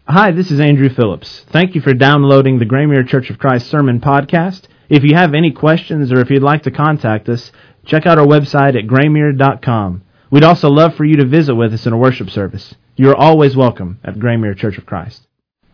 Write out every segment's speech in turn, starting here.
Hi, this is Andrew Phillips. Thank you for downloading the Graymuir Church of Christ Sermon Podcast. If you have any questions or if you'd like to contact us, check out our website at graymuir.com. We'd also love for you to visit with us in a worship service. You are always welcome at Graymuir Church of Christ.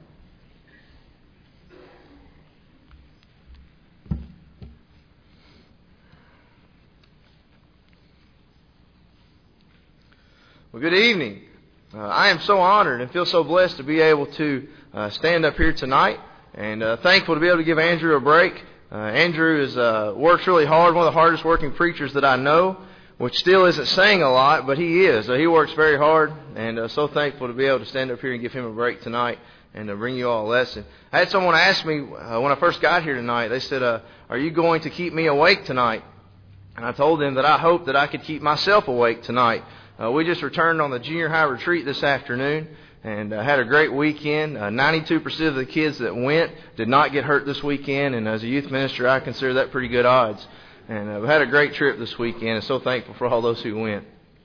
Well, good evening. I am so honored and feel so blessed to be able to stand up here tonight, and thankful to be able to give Andrew a break. Andrew works really hard, one of the hardest working preachers that I know, which still isn't saying a lot, but he is. He works very hard, and so thankful to be able to stand up here and give him a break tonight and to bring you all a lesson. I had someone ask me when I first got here tonight, they said, are you going to keep me awake tonight? And I told them that I hoped that I could keep myself awake tonight. We just returned on the junior high retreat this afternoon and had a great weekend. 92% of the kids that went did not get hurt this weekend, and as a youth minister, I consider that pretty good odds. And we had a great trip this weekend, and so thankful for all those who went.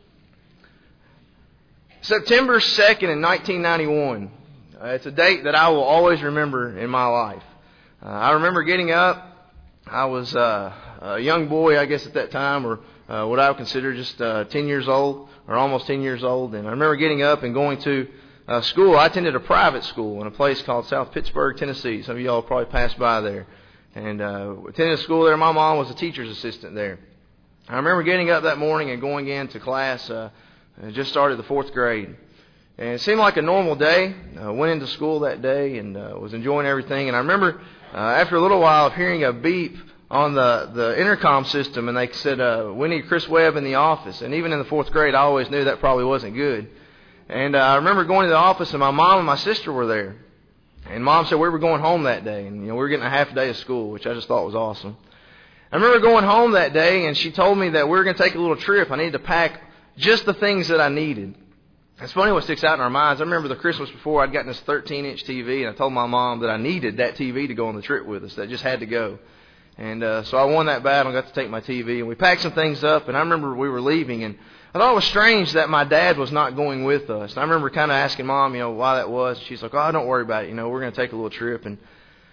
September 2nd in 1991. It's a date that I will always remember in my life. I remember getting up. I was a young boy, I guess, at that time, or what I would consider just 10 years old, or almost 10 years old. And I remember getting up and going to school. I attended a private school in a place called South Pittsburgh, Tennessee. Some of y'all probably passed by there. And attended school there. My mom was a teacher's assistant there. I remember getting up that morning and going into class. I just started the 4th grade. And it seemed like a normal day. I went into school that day and was enjoying everything. And I remember after a little while of hearing a beep on the intercom system, and they said, we need Chris Webb in the office. And even in the 4th grade, I always knew that probably wasn't good. And I remember going to the office, and my mom and my sister were there. And Mom said we were going home that day, and we were getting a half a day of school, which I just thought was awesome. I remember going home that day, and she told me that we were going to take a little trip. I needed to pack just the things that I needed. It's funny what sticks out in our minds. I remember the Christmas before, I'd gotten this 13-inch TV, and I told my mom that I needed that TV to go on the trip with us. That just had to go. And so I won that battle and got to take my TV. And we packed some things up, and I remember we were leaving. And I thought it was strange that my dad was not going with us. And I remember kind of asking Mom, why that was. She's like, oh, don't worry about it. We're going to take a little trip. And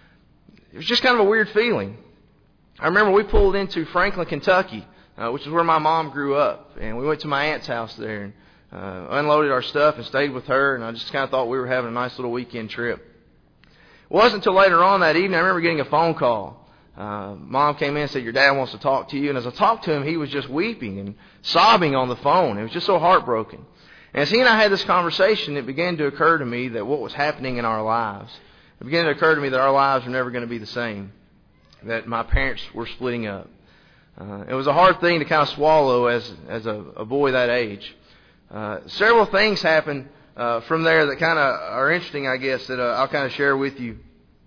it was just kind of a weird feeling. I remember we pulled into Franklin, Kentucky, which is where my mom grew up. And we went to my aunt's house there and unloaded our stuff and stayed with her. And I just kind of thought we were having a nice little weekend trip. It wasn't until later on that evening I remember getting a phone call. Mom came in and said, your dad wants to talk to you. And as I talked to him, he was just weeping and sobbing on the phone. It was just so heartbroken. And as he and I had this conversation, it began to occur to me that what was happening in our lives, it began to occur to me that our lives were never going to be the same, that my parents were splitting up. It was a hard thing to kind of swallow as a boy that age. Several things happened from there that kind of are interesting, I guess, that I'll kind of share with you.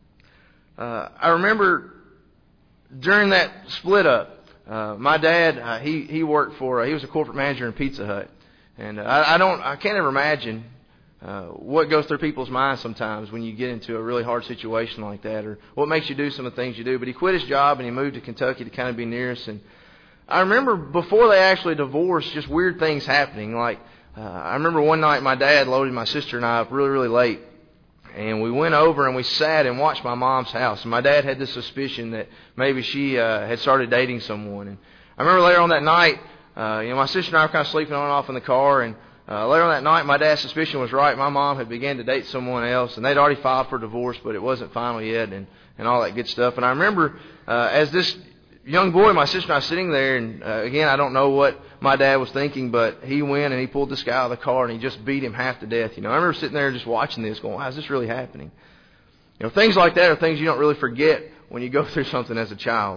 I remember during that split up, my dad, he worked he was a corporate manager in Pizza Hut. And I can't ever imagine what goes through people's minds sometimes when you get into a really hard situation like that, or what makes you do some of the things you do. But he quit his job and he moved to Kentucky to kind of be near us. And I remember before they actually divorced, just weird things happening. Like, I remember one night my dad loaded my sister and I up really, really late. And we went over and we sat and watched my mom's house. And my dad had this suspicion that maybe she had started dating someone. And I remember later on that night, my sister and I were kind of sleeping on and off in the car. And later on that night, my dad's suspicion was right. My mom had began to date someone else. And they'd already filed for divorce, but it wasn't final yet and all that good stuff. And I remember as this young boy, my sister and I sitting there, and again, I don't know what my dad was thinking, but he went and he pulled this guy out of the car and he just beat him half to death. I remember sitting there just watching this going, wow, is this really happening? Things like that are things you don't really forget when you go through something as a child.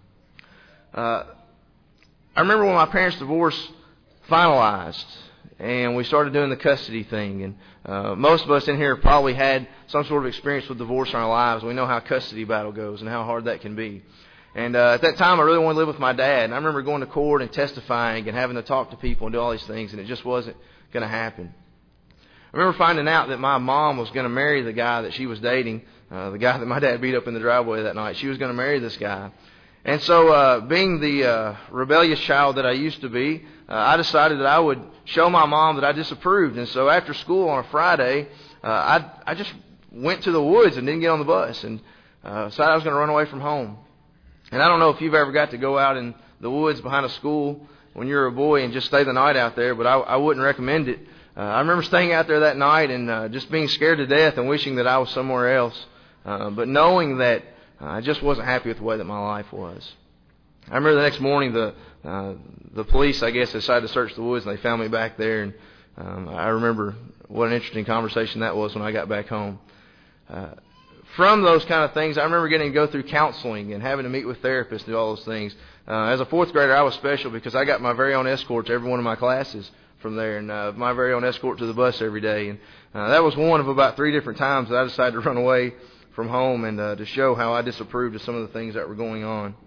I remember when my parents' divorce finalized and we started doing the custody thing, and most of us in here probably had some sort of experience with divorce in our lives. We know how custody battle goes and how hard that can be. And at that time, I really wanted to live with my dad. And I remember going to court and testifying and having to talk to people and do all these things, and it just wasn't going to happen. I remember finding out that my mom was going to marry the guy that she was dating, the guy that my dad beat up in the driveway that night. She was going to marry this guy. And so being the rebellious child that I used to be, I decided that I would show my mom that I disapproved. And so after school on a Friday, I just went to the woods and didn't get on the bus, and decided I was going to run away from home. And I don't know if you've ever got to go out in the woods behind a school when you're a boy and just stay the night out there, but I wouldn't recommend it. I remember staying out there that night and just being scared to death and wishing that I was somewhere else, but knowing that I just wasn't happy with the way that my life was. I remember the next morning the police, I guess, decided to search the woods, and they found me back there. And I remember what an interesting conversation that was when I got back home. From those kind of things, I remember getting to go through counseling and having to meet with therapists and do all those things. As a fourth grader, I was special because I got my very own escort to every one of my classes from there, and my very own escort to the bus every day. And that was one of about 3 different times that I decided to run away from home and to show how I disapproved of some of the things that were going on.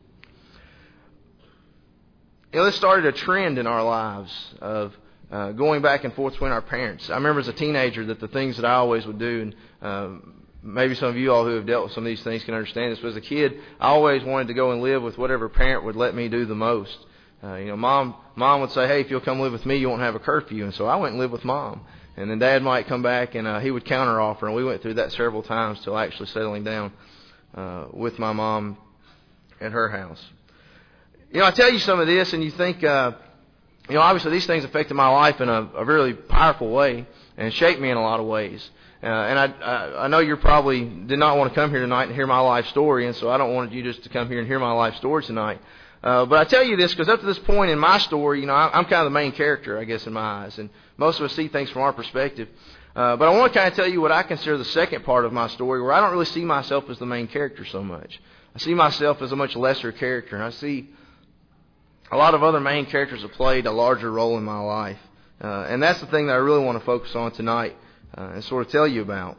You know, this started a trend in our lives of going back and forth between our parents. I remember as a teenager that the things that I always would do, and maybe some of you all who have dealt with some of these things can understand this, but as a kid, I always wanted to go and live with whatever parent would let me do the most. Mom would say, hey, if you'll come live with me, you won't have a curfew. And so I went and lived with Mom. And then Dad might come back and he would counteroffer, and we went through that several times till actually settling down with my mom at her house. I tell you some of this, and you think, obviously these things affected my life in a really powerful way and shaped me in a lot of ways. And I know you probably did not want to come here tonight and hear my life story, and so I don't want you just to come here and hear my life story tonight. But I tell you this because up to this point in my story, I'm kind of the main character, I guess, in my eyes, and most of us see things from our perspective. But I want to kind of tell you what I consider the second part of my story, where I don't really see myself as the main character so much. I see myself as a much lesser character, and I see a lot of other main characters have played a larger role in my life. And that's the thing that I really want to focus on tonight and sort of tell you about.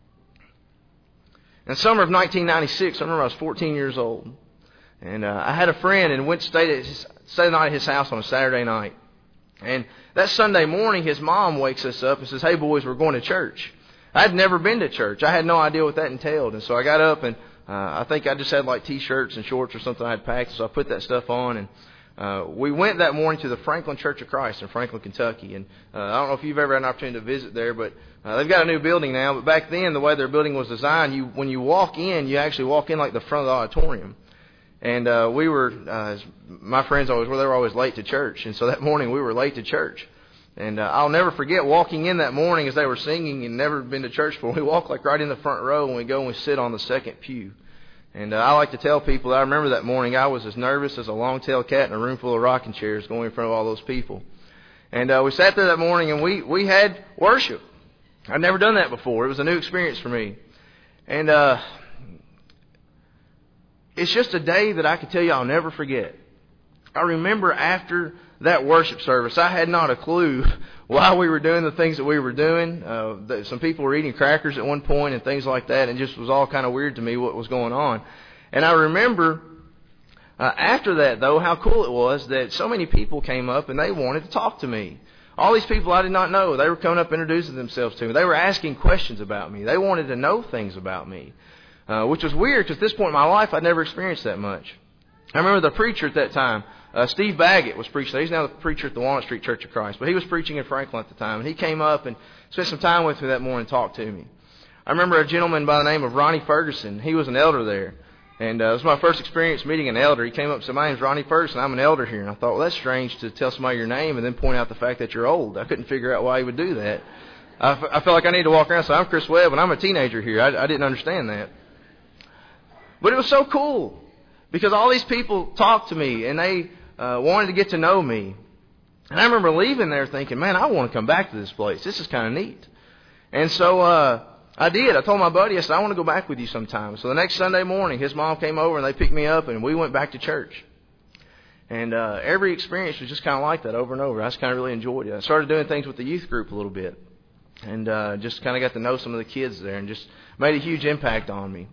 In the summer of 1996, I remember I was 14 years old. And I had a friend and went to stay the night at his house on a Saturday night. And that Sunday morning, his mom wakes us up and says, hey, boys, we're going to church. I had never been to church. I had no idea what that entailed. And so I got up, and I think I just had like T-shirts and shorts or something I had packed. So I put that stuff on, and we went that morning to the Franklin Church of Christ in Franklin, Kentucky. And I don't know if you've ever had an opportunity to visit there, but they've got a new building now. But back then, the way their building was designed, when you walk in, you actually walk in like the front of the auditorium. And we were, my friends always were, they were always late to church. And so that morning we were late to church. And I'll never forget walking in that morning as they were singing, and never been to church before. We walk like right in the front row, and we go and we sit on the second pew. And I like to tell people that I remember that morning I was as nervous as a long-tailed cat in a room full of rocking chairs going in front of all those people. And we sat there that morning, and we had worship. I'd never done that before. It was a new experience for me. And it's just a day that I can tell you I'll never forget. I remember after that worship service, I had not a clue why we were doing the things that we were doing. Some people were eating crackers at one point and things like that, and it just was all kind of weird to me what was going on. And I remember after that, though, how cool it was that so many people came up and they wanted to talk to me. All these people I did not know, they were coming up introducing themselves to me. They were asking questions about me. They wanted to know things about me. Which was weird because at this point in my life I'd never experienced that much. I remember the preacher at that time, Steve Baggett, was preaching. He's now the preacher at the Walnut Street Church of Christ, but he was preaching in Franklin at the time. And he came up and spent some time with me that morning and talked to me. I remember a gentleman by the name of Ronnie Ferguson. He was an elder there. And it was my first experience meeting an elder. He came up and said, my name's Ronnie Ferguson. I'm an elder here. And I thought, well, that's strange to tell somebody your name and then point out the fact that you're old. I couldn't figure out why he would do that. I felt like I needed to walk around and say, I'm Chris Webb, and I'm a teenager here. I didn't understand that. But it was so cool because all these people talked to me and they wanted to get to know me. And I remember leaving there thinking, man, I want to come back to this place. This is kind of neat. And so I did. I told my buddy, I said, I want to go back with you sometime. So the next Sunday morning, his mom came over and they picked me up and we went back to church. And every experience was just kind of like that over and over. I just kind of really enjoyed it. I started doing things with the youth group a little bit and just kind of got to know some of the kids there and just made a huge impact on me.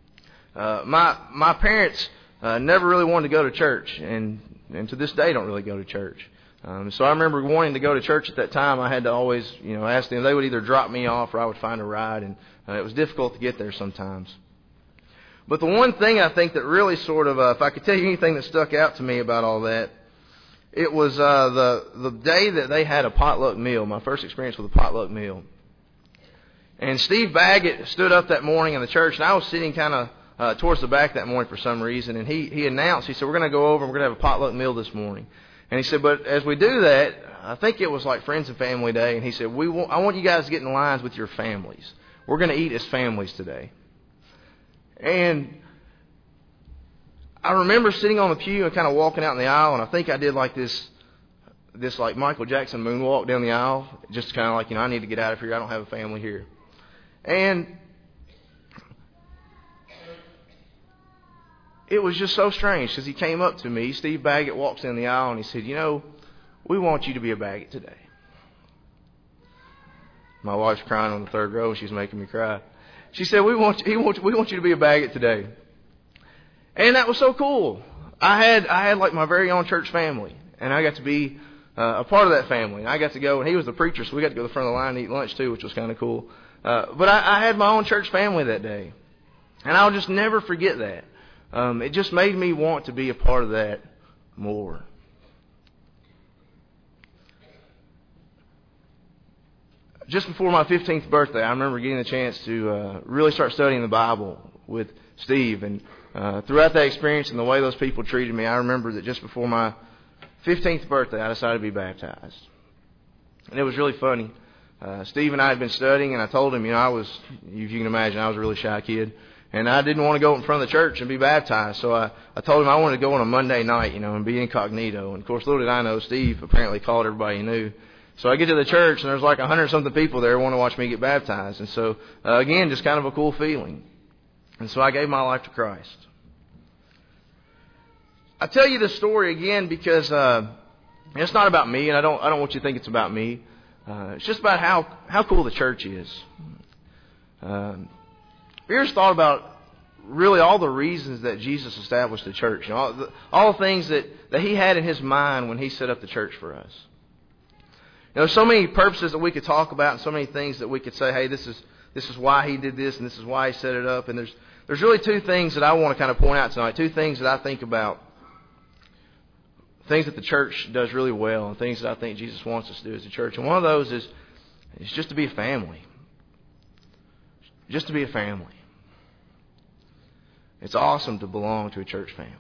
My parents never really wanted to go to church, and to this day don't really go to church. So I remember wanting to go to church at that time. I had to always, ask them. They would either drop me off or I would find a ride, and it was difficult to get there sometimes. But the one thing I think that really sort of, if I could tell you anything that stuck out to me about all that, it was the day that they had a potluck meal, my first experience with a potluck meal. And Steve Baggett stood up that morning in the church, and I was sitting kind of towards the back that morning for some reason, and he announced, he said, we're going to go over and we're going to have a potluck meal this morning. And he said, but as we do that, I think it was like Friends and Family Day, and he said, I want you guys to get in lines with your families. We're going to eat as families today. And I remember sitting on the pew and kind of walking out in the aisle, and I think I did like this like Michael Jackson moonwalk down the aisle, just kind of like, I need to get out of here. I don't have a family here. And it was just so strange because he came up to me. Steve Baggett walks down the aisle and he said, we want you to be a Baggett today. My wife's crying on the third row and she's making me cry. She said, we want you to be a Baggett today. And that was so cool. I had like my very own church family, and I got to be a part of that family. And I got to go, and he was the preacher, so we got to go to the front of the line and eat lunch too, which was kind of cool. But I had my own church family that day. And I'll just never forget that. It just made me want to be a part of that more. Just before my 15th birthday, I remember getting the chance to really start studying the Bible with Steve. And throughout that experience and the way those people treated me, I remember that just before my 15th birthday, I decided to be baptized. And it was really funny. Steve and I had been studying, and I told him, if you can imagine, I was a really shy kid. And I didn't want to go in front of the church and be baptized. So I told him I wanted to go on a Monday night, and be incognito. And of course, little did I know, Steve apparently called everybody he knew. So I get to the church, and there's like 100-something people there who want to watch me get baptized. And so, again, just kind of a cool feeling. And so I gave my life to Christ. I tell you this story again because it's not about me, and I don't want you to think it's about me. It's just about how cool the church is. Have you ever thought about really all the reasons that Jesus established the church? All the things that He had in His mind when He set up the church for us. There's so many purposes that we could talk about, and so many things that we could say, hey, this is why He did this, and this is why He set it up. And there's really two things that I want to kind of point out tonight. Two things that I think about. Things that the church does really well, and things that I think Jesus wants us to do as a church. And one of those is just to be a family. Just to be a family. It's awesome to belong to a church family.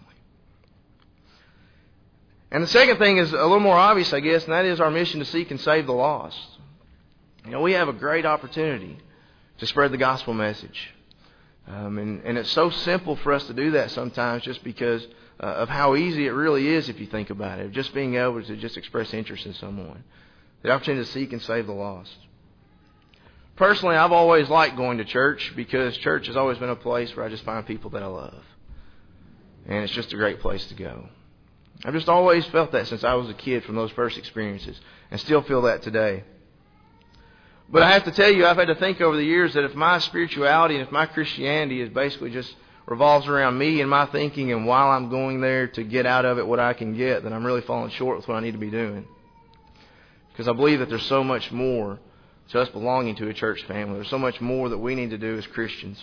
And the second thing is a little more obvious, I guess, and that is our mission to seek and save the lost. We have a great opportunity to spread the gospel message. And it's so simple for us to do that sometimes just because of how easy it really is if you think about it. Just being able to just express interest in someone. The opportunity to seek and save the lost. Personally, I've always liked going to church because church has always been a place where I just find people that I love. And it's just a great place to go. I've just always felt that since I was a kid from those first experiences, and still feel that today. But I have to tell you, I've had to think over the years that if my spirituality and if my Christianity is basically just revolves around me and my thinking and while I'm going there to get out of it what I can get, then I'm really falling short with what I need to be doing. Because I believe that there's so much more to us belonging to a church family. There's so much more that we need to do as Christians.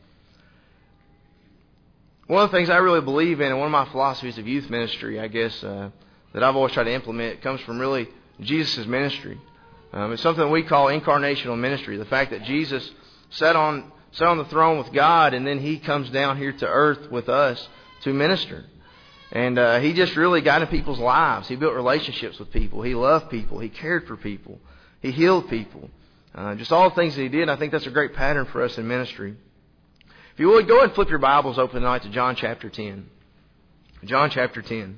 One of the things I really believe in, and one of my philosophies of youth ministry, I guess, that I've always tried to implement, comes from really Jesus' ministry. It's something we call incarnational ministry. The fact that Jesus sat on the throne with God, and then He comes down here to earth with us to minister. And He just really got in people's lives. He built relationships with people. He loved people. He cared for people. He healed people. Just all the things that He did. I think that's a great pattern for us in ministry. If you would, go ahead and flip your Bibles open tonight to John chapter 10. John chapter 10.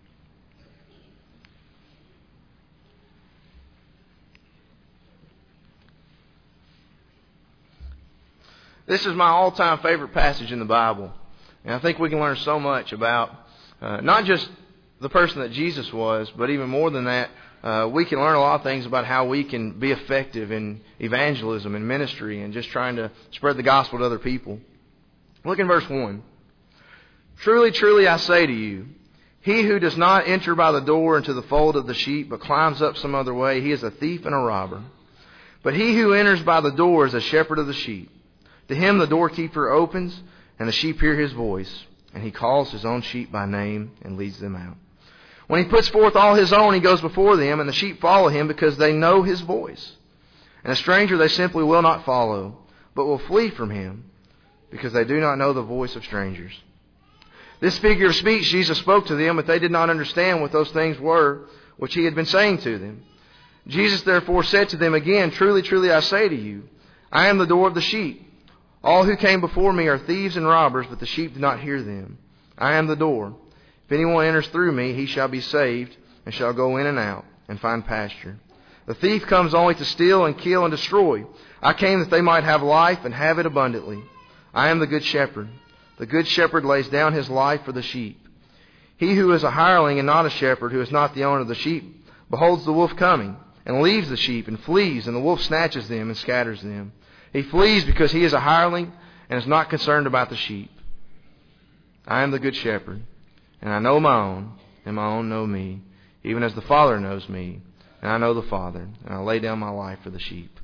This is my all-time favorite passage in the Bible. And I think we can learn so much about not just the person that Jesus was, but even more than that, we can learn a lot of things about how we can be effective in evangelism and ministry and just trying to spread the gospel to other people. Look in verse 1. Truly, truly, I say to you, he who does not enter by the door into the fold of the sheep, but climbs up some other way, he is a thief and a robber. But he who enters by the door is a shepherd of the sheep. To him the doorkeeper opens, and the sheep hear his voice, and he calls his own sheep by name and leads them out. When he puts forth all his own, he goes before them, and the sheep follow him because they know his voice. And a stranger they simply will not follow, but will flee from him, because they do not know the voice of strangers. This figure of speech Jesus spoke to them, but they did not understand what those things were which he had been saying to them. Jesus therefore said to them again, Truly, truly, I say to you, I am the door of the sheep. All who came before me are thieves and robbers, but the sheep did not hear them. I am the door. If anyone enters through me, he shall be saved, and shall go in and out, and find pasture. The thief comes only to steal and kill and destroy. I came that they might have life and have it abundantly. I am the good shepherd. The good shepherd lays down his life for the sheep. He who is a hireling and not a shepherd, who is not the owner of the sheep, beholds the wolf coming, and leaves the sheep, and flees, and the wolf snatches them and scatters them. He flees because he is a hireling and is not concerned about the sheep. I am the good shepherd, and I know my own, and my own know me, even as the Father knows me, and I know the Father, and I lay down my life for the sheep.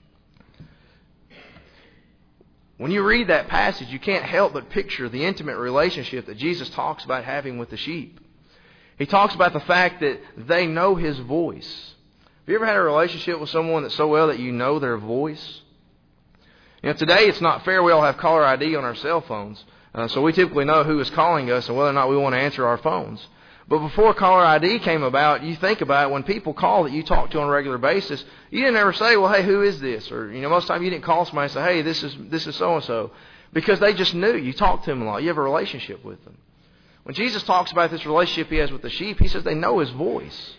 When you read that passage, you can't help but picture the intimate relationship that Jesus talks about having with the sheep. He talks about the fact that they know His voice. Have you ever had a relationship with someone that's so well that you know their voice? You know, today it's not fair. We all have caller ID on our cell phones. So we typically know who is calling us and whether or not we want to answer our phones. But before caller ID came about, you think about it, when people call that you talk to on a regular basis, you didn't ever say, well, hey, who is this? Or, most of the time you didn't call somebody and say, hey, this is so-and-so. Because they just knew. You talked to them a lot. You have a relationship with them. When Jesus talks about this relationship He has with the sheep, He says they know His voice.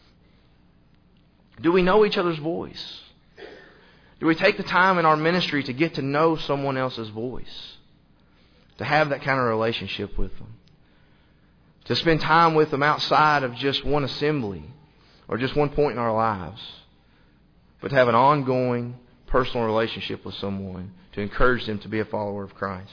Do we know each other's voice? Do we take the time in our ministry to get to know someone else's voice? To have that kind of relationship with them? To spend time with them outside of just one assembly or just one point in our lives, but to have an ongoing personal relationship with someone to encourage them to be a follower of Christ.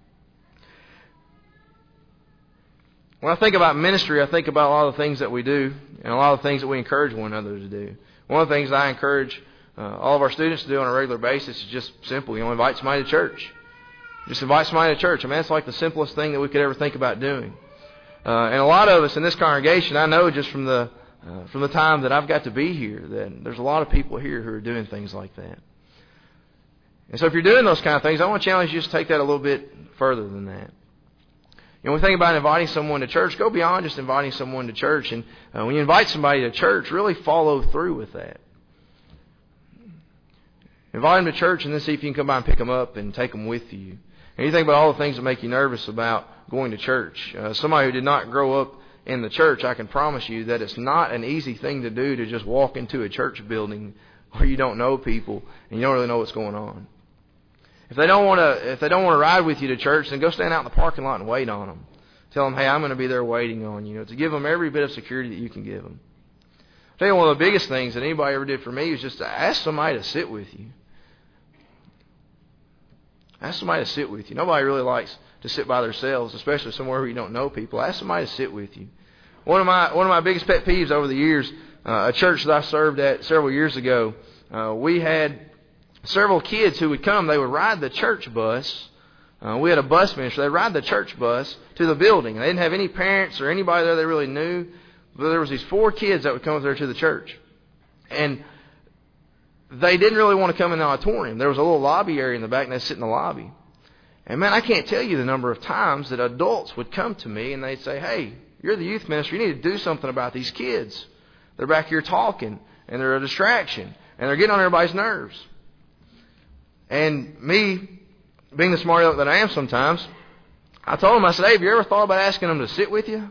When I think about ministry, I think about a lot of the things that we do and a lot of the things that we encourage one another to do. One of the things I encourage all of our students to do on a regular basis is just simple. Invite somebody to church. Just invite somebody to church. I mean, that's like the simplest thing that we could ever think about doing. And a lot of us in this congregation, I know just from the time that I've got to be here, that there's a lot of people here who are doing things like that. And so if you're doing those kind of things, I want to challenge you to take that a little bit further than that. When we think about inviting someone to church, go beyond just inviting someone to church. And when you invite somebody to church, really follow through with that. Invite them to church and then see if you can come by and pick them up and take them with you. And you think about all the things that make you nervous about going to church. Somebody who did not grow up in the church, I can promise you that it's not an easy thing to do to just walk into a church building where you don't know people and you don't really know what's going on. If they don't want to ride with you to church, then go stand out in the parking lot and wait on them. Tell them, hey, I'm going to be there waiting on you. To give them every bit of security that you can give them. I'll tell you, one of the biggest things that anybody ever did for me was just to ask somebody to sit with you. Ask somebody to sit with you. Nobody really likes to sit by themselves, especially somewhere where you don't know people. Ask somebody to sit with you. One of my biggest pet peeves over the years, a church that I served at several years ago, we had several kids who would come. They would ride the church bus. We had a bus ministry. They'd ride the church bus to the building. They didn't have any parents or anybody there they really knew. But there was these 4 kids that would come up there to the church. And they didn't really want to come in the auditorium. There was a little lobby area in the back, and they'd sit in the lobby. And man, I can't tell you the number of times that adults would come to me and they'd say, hey, you're the youth minister. You need to do something about these kids. They're back here talking, and they're a distraction, and they're getting on everybody's nerves. And me, being the smart aleck that I am sometimes, I told them, I said, hey, have you ever thought about asking them to sit with you?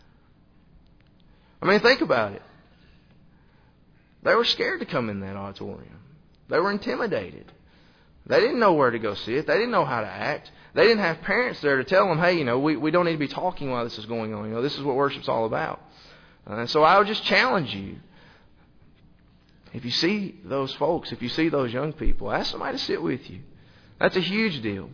I mean, think about it. They were scared to come in that auditorium. They were intimidated. They didn't know where to go sit. They didn't know how to act. They didn't have parents there to tell them, hey, we don't need to be talking while this is going on. This is what worship's all about. And so I would just challenge you. If you see those folks, if you see those young people, ask somebody to sit with you. That's a huge deal.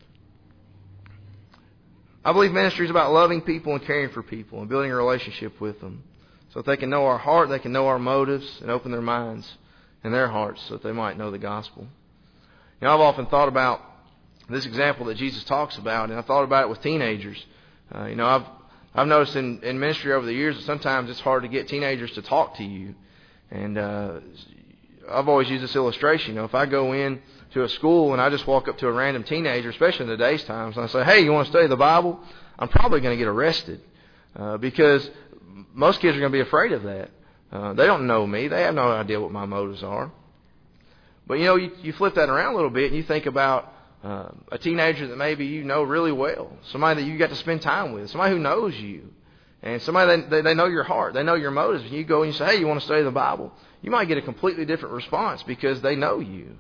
I believe ministry is about loving people and caring for people and building a relationship with them. So that they can know our heart, they can know our motives, and open their minds and their hearts so that they might know the gospel. I've often thought about this example that Jesus talks about, and I thought about it with teenagers. I've noticed in ministry over the years that sometimes it's hard to get teenagers to talk to you. And I've always used this illustration. If I go in to a school and I just walk up to a random teenager, especially in today's times, and I say, hey, you want to study the Bible? I'm probably going to get arrested because most kids are going to be afraid of that. They don't know me. They have no idea what my motives are. But, you flip that around a little bit and you think about a teenager that maybe you know really well, somebody that you got to spend time with, somebody who knows you, and somebody they know your heart, they know your motives. And you go and you say, hey, you want to study the Bible? You might get a completely different response because they know you.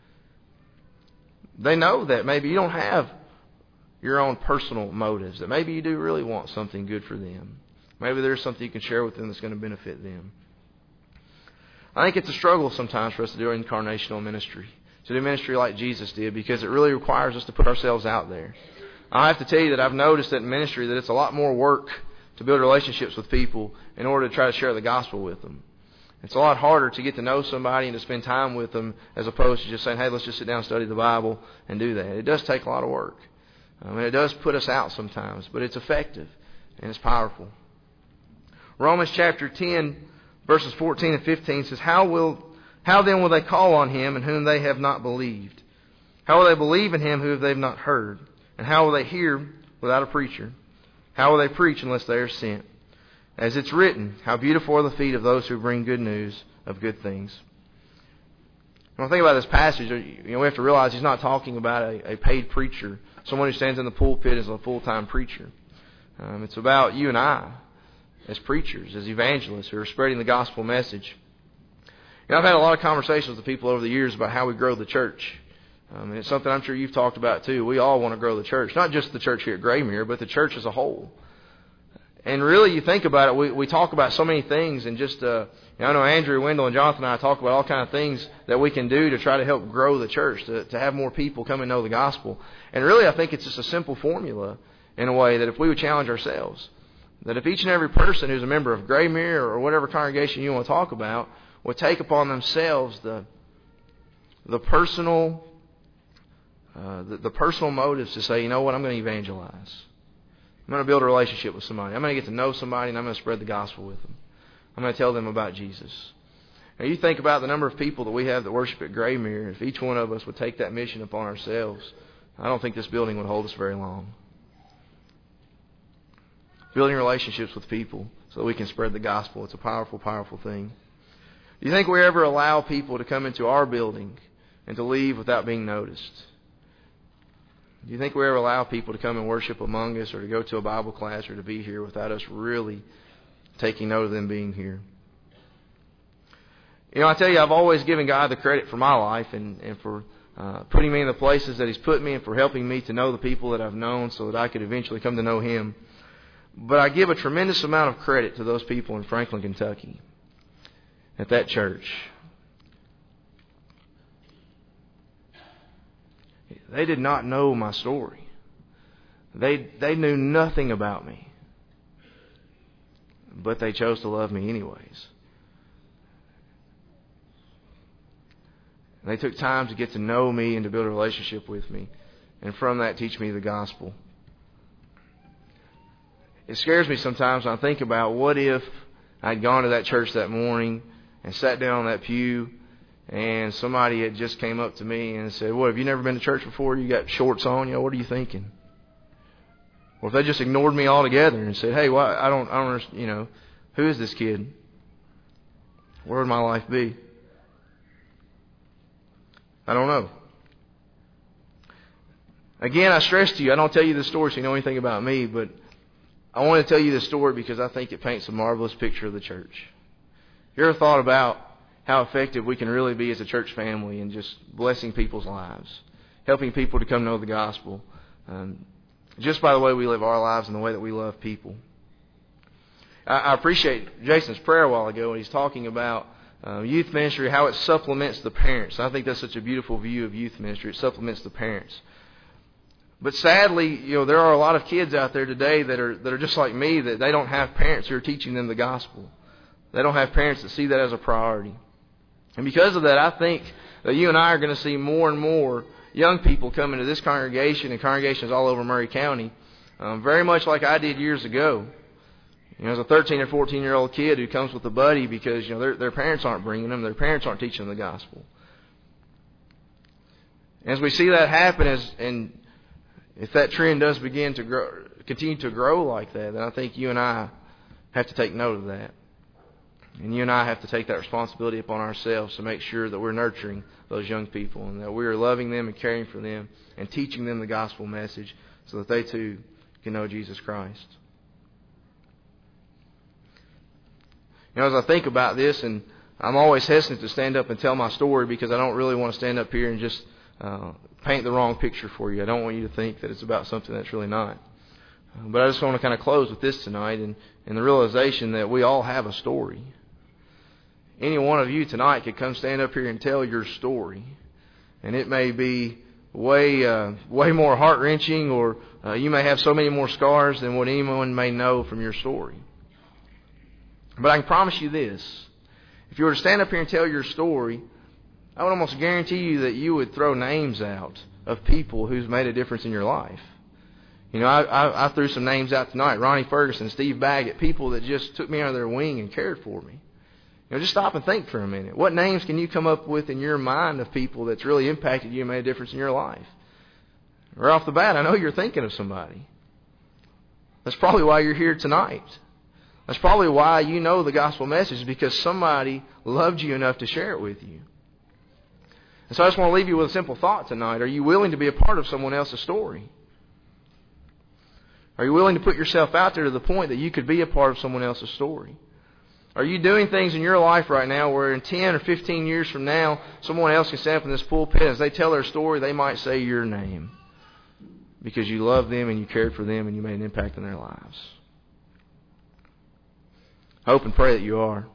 They know that maybe you don't have your own personal motives, that maybe you do really want something good for them. Maybe there's something you can share with them that's going to benefit them. I think it's a struggle sometimes for us to do incarnational ministry, to do ministry like Jesus did, because it really requires us to put ourselves out there. I have to tell you that I've noticed that in ministry that it's a lot more work to build relationships with people in order to try to share the gospel with them. It's a lot harder to get to know somebody and to spend time with them as opposed to just saying, hey, let's just sit down and study the Bible and do that. It does take a lot of work. It does put us out sometimes, but it's effective and it's powerful. Romans chapter 10, verses 14 and 15 says, How then will they call on him in whom they have not believed? How will they believe in him who they have not heard? And how will they hear without a preacher? How will they preach unless they are sent? As it's written, how beautiful are the feet of those who bring good news of good things. When I think about this passage, we have to realize he's not talking about a paid preacher, someone who stands in the pulpit as a full-time preacher. It's about you and I as preachers, as evangelists who are spreading the gospel message. I've had a lot of conversations with people over the years about how we grow the church. And it's something I'm sure you've talked about too. We all want to grow the church. Not just the church here at Graymere, but the church as a whole. And really, you think about it, we talk about so many things. And just, I know Andrew, Wendell, and Jonathan and I talk about all kind of things that we can do to try to help grow the church, to have more people come and know the gospel. And really, I think it's just a simple formula in a way that if we would challenge ourselves, that if each and every person who's a member of Graymere or whatever congregation you want to talk about would take upon themselves the personal motives to say, you know what, I'm going to evangelize. I'm going to build a relationship with somebody. I'm going to get to know somebody, and I'm going to spread the gospel with them. I'm going to tell them about Jesus. Now, you think about the number of people that we have that worship at Graymere. If each one of us would take that mission upon ourselves, I don't think this building would hold us very long. Building relationships with people so that we can spread the gospel. It's a powerful, powerful thing. Do you think we ever allow people to come into our building and to leave without being noticed? Do you think we ever allow people to come and worship among us or to go to a Bible class or to be here without us really taking note of them being here? I tell you, I've always given God the credit for my life and for putting me in the places that He's put me and for helping me to know the people that I've known so that I could eventually come to know Him. But I give a tremendous amount of credit to those people in Franklin, Kentucky, at that church. They did not know my story. They knew nothing about me. But they chose to love me anyways. They took time to get to know me and to build a relationship with me. And from that, teach me the gospel. It scares me sometimes when I think about what if I'd gone to that church that morning and sat down on that pew and somebody had just came up to me and said, "What, have you never been to church before? You got shorts on, what are you thinking?" Or if they just ignored me altogether and said, "Hey, why I don't understand, who is this kid? Where would my life be?" I don't know. Again, I stress to you, I don't tell you this story so you know anything about me, but I want to tell you this story because I think it paints a marvelous picture of the church. You ever thought about how effective we can really be as a church family in just blessing people's lives, helping people to come know the gospel, just by the way we live our lives and the way that we love people? I appreciate Jason's prayer a while ago when he's talking about youth ministry, how it supplements the parents. I think that's such a beautiful view of youth ministry. It supplements the parents. But sadly, there are a lot of kids out there today that are just like me, that they don't have parents who are teaching them the gospel. They don't have parents that see that as a priority. And because of that, I think that you and I are going to see more and more young people come into this congregation and congregations all over Murray County, very much like I did years ago. As a 13 or 14-year-old kid who comes with a buddy because their parents aren't bringing them, their parents aren't teaching them the gospel. As we see that happen, and if that trend does begin to continue to grow like that, then I think you and I have to take note of that. And you and I have to take that responsibility upon ourselves to make sure that we're nurturing those young people and that we are loving them and caring for them and teaching them the gospel message so that they too can know Jesus Christ. As I think about this, and I'm always hesitant to stand up and tell my story because I don't really want to stand up here and just paint the wrong picture for you. I don't want you to think that it's about something that's really not. But I just want to kind of close with this tonight and the realization that we all have a story. Any one of you tonight could come stand up here and tell your story. And it may be way more heart-wrenching, or you may have so many more scars than what anyone may know from your story. But I can promise you this. If you were to stand up here and tell your story, I would almost guarantee you that you would throw names out of people who's made a difference in your life. I threw some names out tonight. Ronnie Ferguson, Steve Baggett, people that just took me under their wing and cared for me. Just stop and think for a minute. What names can you come up with in your mind of people that's really impacted you and made a difference in your life? Right off the bat, I know you're thinking of somebody. That's probably why you're here tonight. That's probably why you know the gospel message, because somebody loved you enough to share it with you. And so I just want to leave you with a simple thought tonight. Are you willing to be a part of someone else's story? Are you willing to put yourself out there to the point that you could be a part of someone else's story? Are you doing things in your life right now where in 10 or 15 years from now, someone else can stand up in this pulpit, as they tell their story, they might say your name because you love them and you cared for them and you made an impact in their lives? I hope and pray that you are.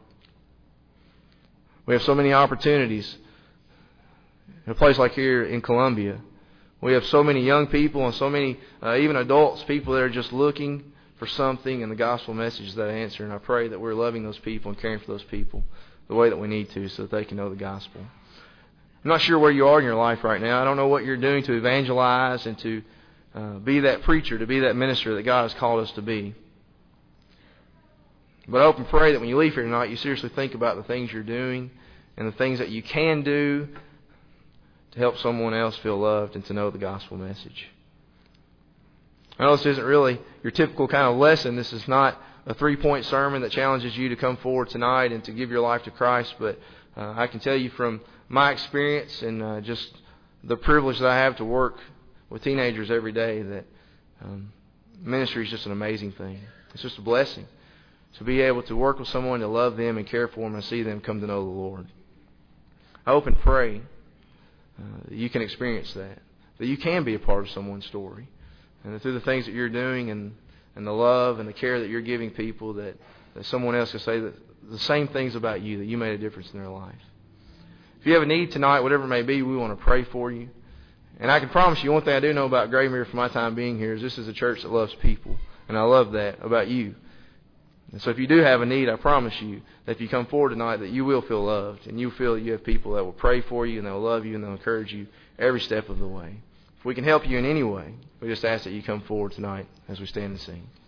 We have so many opportunities in a place like here in Columbia. We have so many young people and so many, even adults, people that are just looking for something, and the gospel message is that answer. And I pray that we're loving those people and caring for those people the way that we need to so that they can know the gospel. I'm not sure where you are in your life right now. I don't know what you're doing to evangelize and to be that preacher, to be that minister that God has called us to be. But I hope and pray that when you leave here tonight, you seriously think about the things you're doing and the things that you can do to help someone else feel loved and to know the gospel message. I know this isn't really your typical kind of lesson. This is not a 3-point sermon that challenges you to come forward tonight and to give your life to Christ. But I can tell you from my experience and just the privilege that I have to work with teenagers every day that ministry is just an amazing thing. It's just a blessing to be able to work with someone, to love them and care for them and see them come to know the Lord. I hope and pray that you can experience that you can be a part of someone's story. And that through the things that you're doing and the love and the care that you're giving people, that someone else can say that the same things about you, that you made a difference in their life. If you have a need tonight, whatever it may be, we want to pray for you. And I can promise you, one thing I do know about Graymer from my time being here is this is a church that loves people. And I love that about you. And so if you do have a need, I promise you that if you come forward tonight, that you will feel loved. And you feel that you have people that will pray for you and they'll love you and they'll encourage you every step of the way. If we can help you in any way, we just ask that you come forward tonight as we stand and sing.